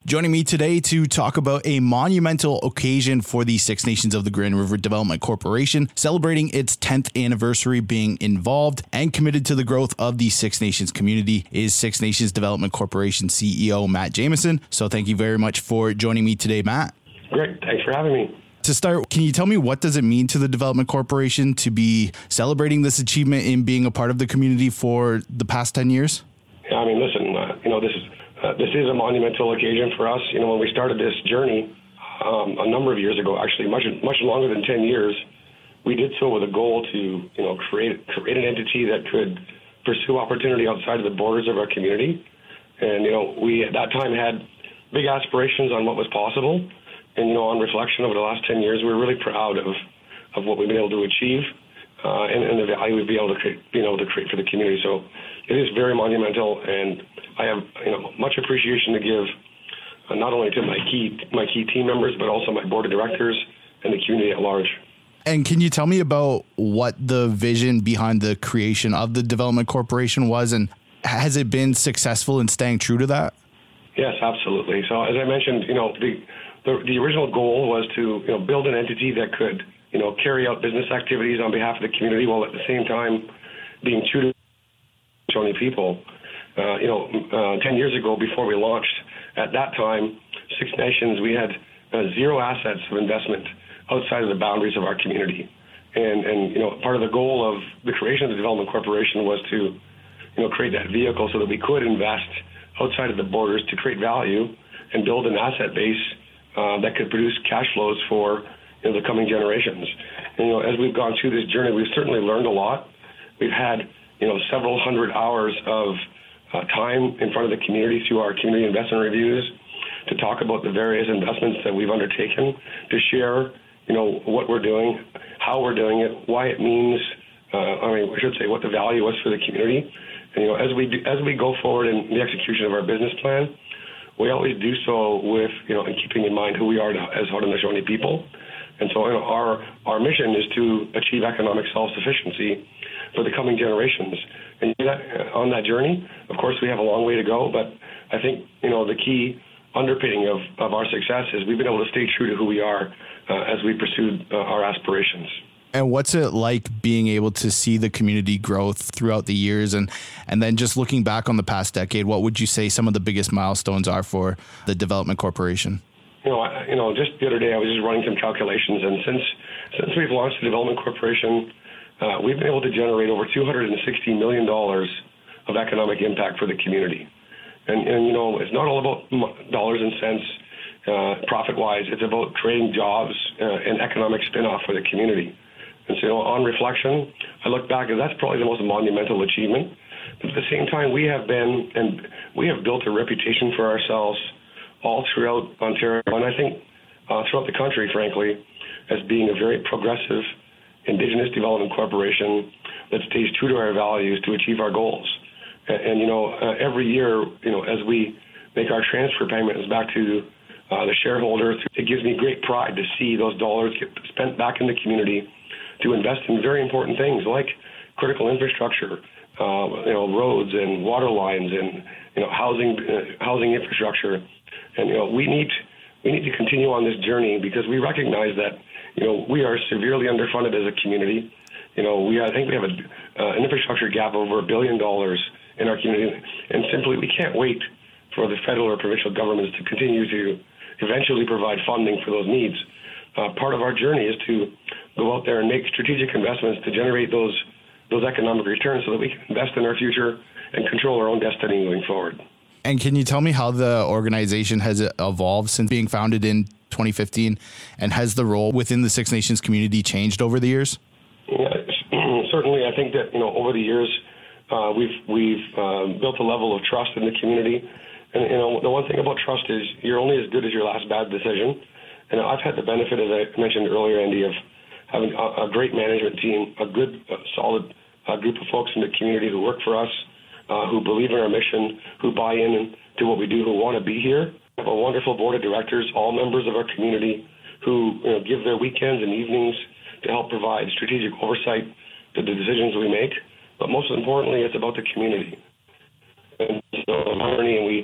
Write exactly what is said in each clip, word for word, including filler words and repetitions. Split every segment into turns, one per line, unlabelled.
Joining me today to talk about a monumental occasion for the Six Nations of the Grand River Development Corporation, celebrating its tenth anniversary being involved and committed to the growth of the Six Nations community, is Six Nations Development Corporation C E O Matt Jamieson. So thank you very much for joining me today, Matt.
Great. Thanks for having me.
To start, can you tell me what does it mean to the Development Corporation to be celebrating this achievement in being a part of the community for the past ten years?
Yeah, I mean, listen, uh, you know, this is Uh, this is a monumental occasion for us. You know, when we started this journey um, a number of years ago, actually much much longer than ten years, we did so with a goal to, you know, create create an entity that could pursue opportunity outside of the borders of our community. And, you know, we at that time had big aspirations on what was possible. And, you know, on reflection over the last ten years, we're really proud of, of what we've been able to achieve uh, and, and the value we've been able to create, being able to create for the community. So it is very monumental, and I have, you know, much appreciation to give uh, not only to my key my key team members, but also my board of directors and the community at large.
And can you tell me about what the vision behind the creation of the Development Corporation was, and has it been successful in staying true to that?
Yes, absolutely. So as I mentioned, you know, the the, the original goal was to, you know, build an entity that could, you know, carry out business activities on behalf of the community while at the same time being true to Shawnee people. Uh, you know, uh, ten years ago, before we launched, at that time, Six Nations, we had uh, zero assets of investment outside of the boundaries of our community. And, and, you know, part of the goal of the creation of the Development Corporation was to, you know, create that vehicle so that we could invest outside of the borders to create value and build an asset base uh, that could produce cash flows for, you know, the coming generations. And, you know, as we've gone through this journey, we've certainly learned a lot. We've had, you know, several hundred hours of Uh, time in front of the community through our community investment reviews to talk about the various investments that we've undertaken, to share, you know, what we're doing, how we're doing it, why it means, uh, I mean, I should say what the value was for the community. And, you know, as we do, as we go forward in the execution of our business plan, we always do so with, you know, in keeping in mind who we are as Haudenosaunee people. And so, you know, our, our mission is to achieve economic self-sufficiency for the coming generations. And that, on that journey, of course, we have a long way to go, but I think, you know, the key underpinning of, of our success is we've been able to stay true to who we are uh, as we pursued uh, our aspirations.
And what's it like being able to see the community growth throughout the years? And, and then just looking back on the past decade, what would you say some of the biggest milestones are for the Development Corporation?
You know, I, you know, just the other day I was just running some calculations, and since since we've launched the Development Corporation, Uh, we've been able to generate over two hundred sixty million dollars of economic impact for the community. And, and you know, it's not all about dollars and cents uh, profit-wise. It's about creating jobs uh, and economic spin-off for the community. And so, you know, on reflection, I look back, and that's probably the most monumental achievement. But at the same time, we have been, and we have built a reputation for ourselves all throughout Ontario, and I think uh, throughout the country, frankly, as being a very progressive Indigenous Development Corporation that stays true to our values to achieve our goals. And, and you know, uh, every year, you know, as we make our transfer payments back to uh, the shareholders, it gives me great pride to see those dollars get spent back in the community to invest in very important things like critical infrastructure, uh, you know, roads and water lines and, you know, housing, uh, housing infrastructure. And, you know, we need, we need to continue on this journey because we recognize that, you know, we are severely underfunded as a community. You know, we I think we have a, uh, an infrastructure gap of over a billion dollars in our community, and simply we can't wait for the federal or provincial governments to continue to eventually provide funding for those needs. Uh, part of our journey is to go out there and make strategic investments to generate those those economic returns so that we can invest in our future and control our own destiny moving forward.
And can you tell me how the organization has evolved since being founded in twenty fifteen, and has the role within the Six Nations community changed over the years?
Yeah, certainly. I think that, you know, over the years, uh, we've we've um, built a level of trust in the community. And, you know, the one thing about trust is you're only as good as your last bad decision. And I've had the benefit, as I mentioned earlier, Andy, of having a, a great management team, a good, uh, solid uh, group of folks in the community who work for us, uh, who believe in our mission, who buy in to what we do, who want to be here. A wonderful board of directors, all members of our community, who, you know, give their weekends and evenings to help provide strategic oversight to the decisions we make. But most importantly, it's about the community. And so, and we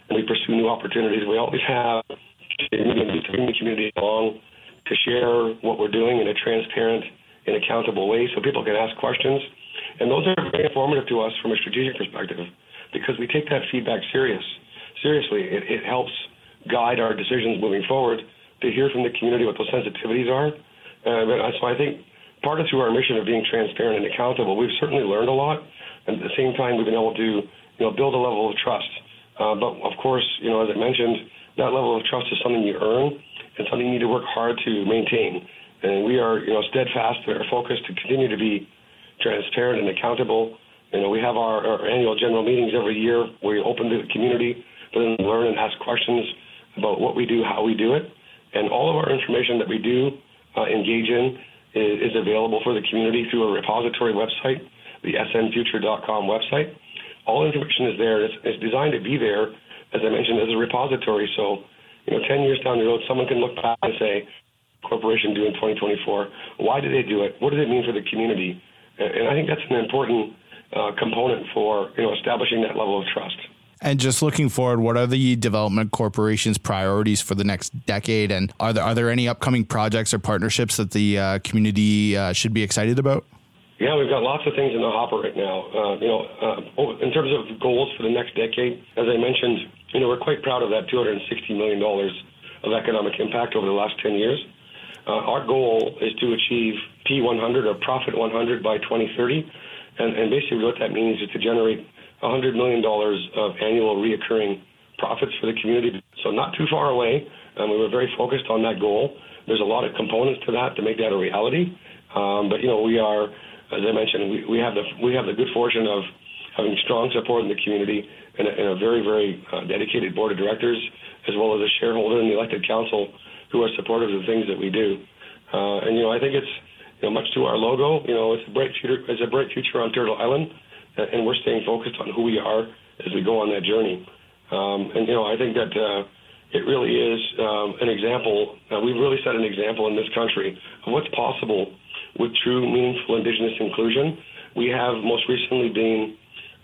and we pursue new opportunities. We always have to bring the community along to share what we're doing in a transparent and accountable way so people can ask questions. And those are very informative to us from a strategic perspective because we take that feedback serious. Seriously, it, it helps guide our decisions moving forward to hear from the community what those sensitivities are. Uh, so I think part of through our mission of being transparent and accountable, we've certainly learned a lot. And at the same time, we've been able to, you know, build a level of trust. Uh, but of course, you know, as I mentioned, that level of trust is something you earn and something you need to work hard to maintain. And we are, you know, steadfast in our focus to continue to be transparent and accountable. You know, we have our, our annual general meetings every year where we open to the community, but then learn and ask questions about what we do, how we do it. And all of our information that we do uh, engage in is, is available for the community through a repository website, the s n future dot com website. All information is there. It's, it's designed to be there, as I mentioned, as a repository. So, you know, ten years down the road, someone can look back and say, corporation do in twenty twenty-four, why did they do it? What does it mean for the community? And I think that's an important uh, component for, you know, establishing that level of trust.
And just looking forward, what are the Development Corporation's priorities for the next decade? And are there are there any upcoming projects or partnerships that the uh, community uh, should be excited about?
Yeah, we've got lots of things in the hopper right now. Uh, you know, uh, in terms of goals for the next decade, as I mentioned, you know, we're quite proud of that two hundred sixty million dollars of economic impact over the last ten years. Uh, our goal is to achieve P one hundred or Profit one hundred by twenty thirty. And, and basically what that means is to generate one hundred million dollars of annual reoccurring profits for the community. So not too far away. Um, we were very focused on that goal. There's a lot of components to that to make that a reality. Um, but, you know, we are, as I mentioned, we, we have the we have the good fortune of having strong support in the community and a, and a very, very uh, dedicated board of directors, as well as a shareholder and the elected council who are supportive of the things that we do. Uh, and, you know, I think it's, you know, much to our logo, you know, it's a bright future, it's a bright future on Turtle Island, and we're staying focused on who we are as we go on that journey. Um, and, you know, I think that uh, it really is um, an example. Uh, we've really set an example in this country of what's possible with true, meaningful Indigenous inclusion. We have most recently been,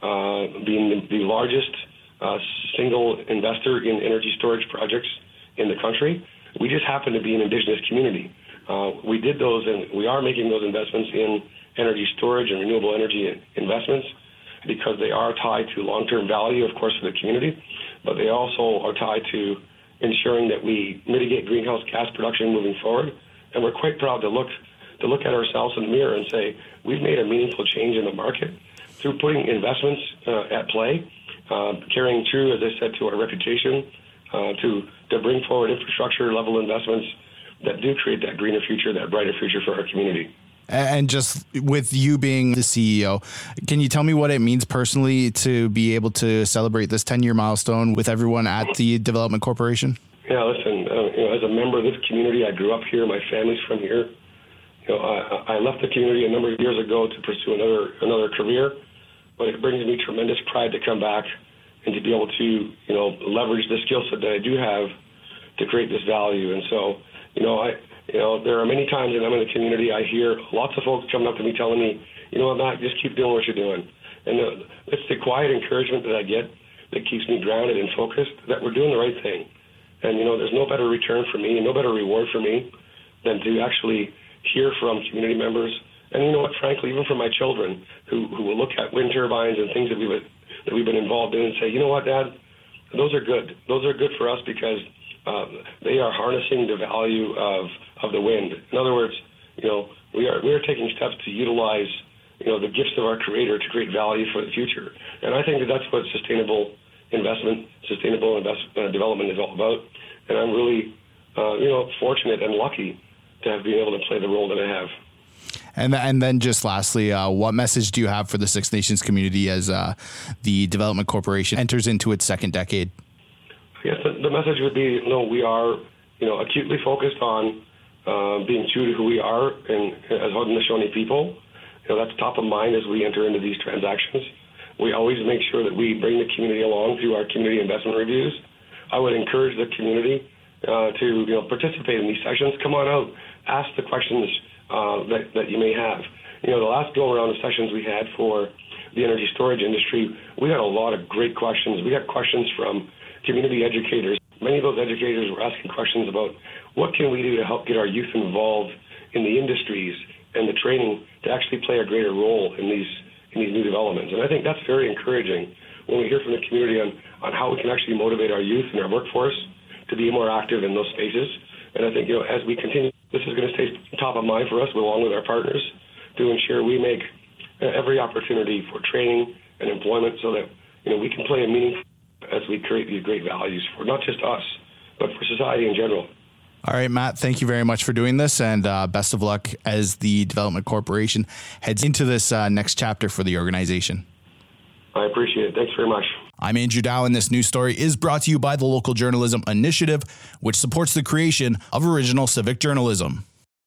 uh, being the, the largest uh, single investor in energy storage projects in the country. We just happen to be an Indigenous community. Uh, we did those, and we are making those investments in energy storage and renewable energy investments because they are tied to long-term value, of course, for the community, but they also are tied to ensuring that we mitigate greenhouse gas production moving forward. And we're quite proud to look to look at ourselves in the mirror and say we've made a meaningful change in the market through putting investments uh, at play, uh, carrying true, as I said, to our reputation, uh, to to bring forward infrastructure level investments that do create that greener future, that brighter future for our community.
And just with you being the C E O, can you tell me what it means personally to be able to celebrate this ten-year milestone with everyone at the Development Corporation?
Yeah, listen, uh, you know, as a member of this community, I grew up here. My family's from here. You know, I, I left the community a number of years ago to pursue another another career, but it brings me tremendous pride to come back and to be able to, you know, leverage the skill set that I do have to create this value. And so, you know, I, you know, there are many times that I'm in the community, I hear lots of folks coming up to me telling me, you know what, Matt, just keep doing what you're doing. And uh, it's the quiet encouragement that I get that keeps me grounded and focused that we're doing the right thing. And, you know, there's no better return for me, no better reward for me than to actually hear from community members. And, you know what, frankly, even from my children who, who will look at wind turbines and things that we've, that we've been involved in and say, you know what, Dad, those are good. Those are good for us because um, they are harnessing the value of, of the wind. In other words, you know, we are we are taking steps to utilize, you know, the gifts of our Creator to create value for the future. And I think that that's what sustainable investment, sustainable invest, uh, development is all about. And I'm really, uh, you know, fortunate and lucky to have been able to play the role that I have.
And and then just lastly, uh, what message do you have for the Six Nations community as uh, the Development Corporation enters into its second decade?
I guess the, the message would be, you know, we are, you know, acutely focused on uh, being true to who we are and as Haudenosaunee people. You know, that's top of mind as we enter into these transactions. We always make sure that we bring the community along through our community investment reviews. I would encourage the community uh, to, you know, participate in these sessions. Come on out, ask the questions uh, that, that you may have. You know, the last go-around of sessions we had for the energy storage industry, we had a lot of great questions. We got questions from community educators. Many of those educators were asking questions about what can we do to help get our youth involved in the industries and the training to actually play a greater role in these in these new developments. And I think that's very encouraging when we hear from the community on, on how we can actually motivate our youth and our workforce to be more active in those spaces. And I think, you know, as we continue, this is going to stay top of mind for us along with our partners to ensure we make every opportunity for training and employment so that, you know, we can play a meaningful as we create these great values for not just us, but for society in general.
All right, Matt, thank you very much for doing this, and uh, best of luck as the Development Corporation heads into this uh, next chapter for the organization.
I appreciate it. Thanks very much.
I'm Andrew Dow, and this news story is brought to you by the Local Journalism Initiative, which supports the creation of original civic journalism.